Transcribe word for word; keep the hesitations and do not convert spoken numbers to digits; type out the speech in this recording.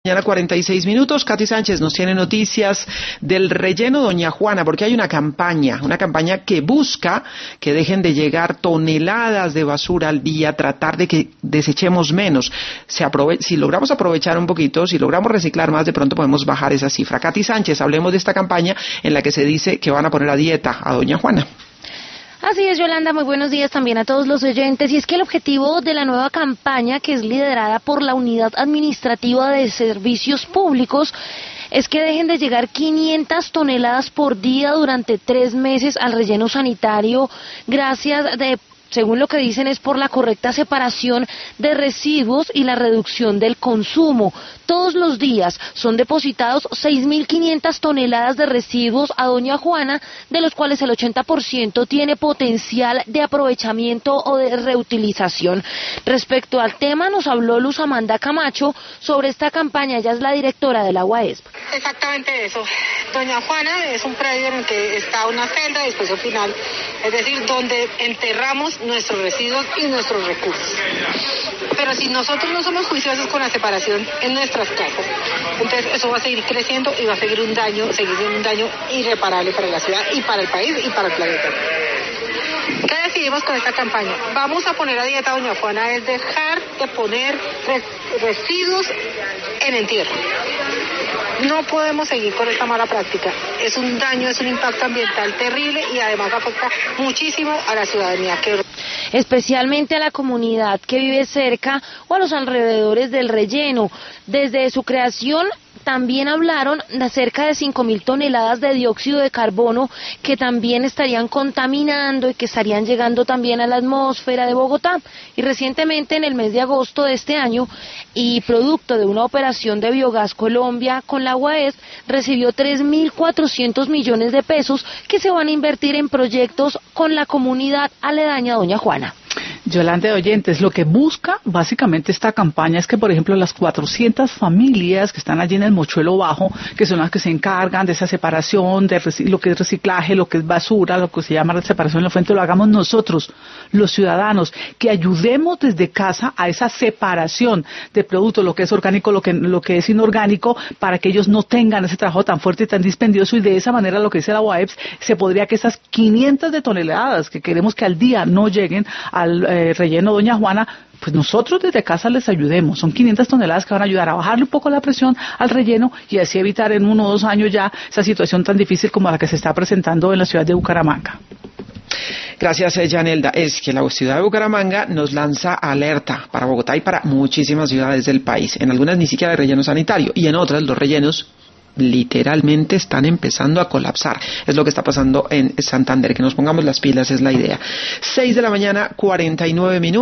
Mañana cuarenta y seis minutos, Katy Sánchez nos tiene noticias del relleno Doña Juana, porque hay una campaña, una campaña que busca que dejen de llegar toneladas de basura al día, tratar de que desechemos menos. Se aprove- si logramos aprovechar un poquito, si logramos reciclar más, de pronto podemos bajar esa cifra. Katy Sánchez, hablemos de esta campaña en la que se dice que van a poner a dieta a Doña Juana. Así es, Yolanda, muy buenos días también a todos los oyentes. Y es que el objetivo de la nueva campaña, que es liderada por la Unidad Administrativa de Servicios Públicos, es que dejen de llegar quinientas toneladas por día durante tres meses al relleno sanitario, gracias de... según lo que dicen, es por la correcta separación de residuos y la reducción del consumo. Todos los días son depositados seis mil quinientas toneladas de residuos a Doña Juana, de los cuales el ochenta por ciento tiene potencial de aprovechamiento o de reutilización. Respecto al tema, nos habló Luz Amanda Camacho sobre esta campaña. Ella es la directora del AguaESP. Exactamente eso. Doña Juana es un predio en el que está una celda y después un final, es decir, donde enterramos nuestros residuos y nuestros recursos. Pero si nosotros no somos juiciosos con la separación en nuestras casas, entonces eso va a seguir creciendo y va a seguir un daño, seguir siendo un daño irreparable para la ciudad y para el país y para el planeta. ¿Qué decidimos con esta campaña? Vamos a poner a dieta a Doña Juana, es dejar de poner res- residuos en entierro. No podemos seguir con esta mala práctica. Es un daño, es un impacto ambiental terrible y además afecta muchísimo a la ciudadanía. Que... especialmente a la comunidad que vive cerca o a los alrededores del relleno. Desde su creación también hablaron de cerca de cinco mil toneladas de dióxido de carbono que también estarían contaminando y que estarían llegando también a la atmósfera de Bogotá. Y recientemente, en el mes de agosto de este año, y producto de una operación de Biogás Colombia con la AguaESP, recibió tres mil cuatrocientos millones de pesos que se van a invertir en proyectos con la comunidad aledaña a Doña Juana. Yolanda, de oyentes, lo que busca básicamente esta campaña es que, por ejemplo, las cuatrocientas familias que están allí en el Mochuelo Bajo, que son las que se encargan de esa separación, de lo que es reciclaje, lo que es basura, lo que se llama separación en la fuente, lo hagamos nosotros, los ciudadanos, que ayudemos desde casa a esa separación de productos, lo que es orgánico, lo que, lo que es inorgánico, para que ellos no tengan ese trabajo tan fuerte y tan dispendioso, y de esa manera, lo que dice la AguaESP, se podría que esas quinientas de toneladas que queremos que al día no lleguen al eh, relleno Doña Juana, pues nosotros desde casa les ayudemos. Son quinientas toneladas que van a ayudar a bajarle un poco la presión al relleno y así evitar en uno o dos años ya esa situación tan difícil como la que se está presentando en la ciudad de Bucaramanga. Gracias, Yanelda. Es que la ciudad de Bucaramanga nos lanza alerta para Bogotá y para muchísimas ciudades del país. En algunas ni siquiera hay relleno sanitario y en otras los rellenos literalmente están empezando a colapsar. Es lo que está pasando en Santander. Que nos pongamos las pilas es la idea. Seis de la mañana, cuarenta y nueve minutos.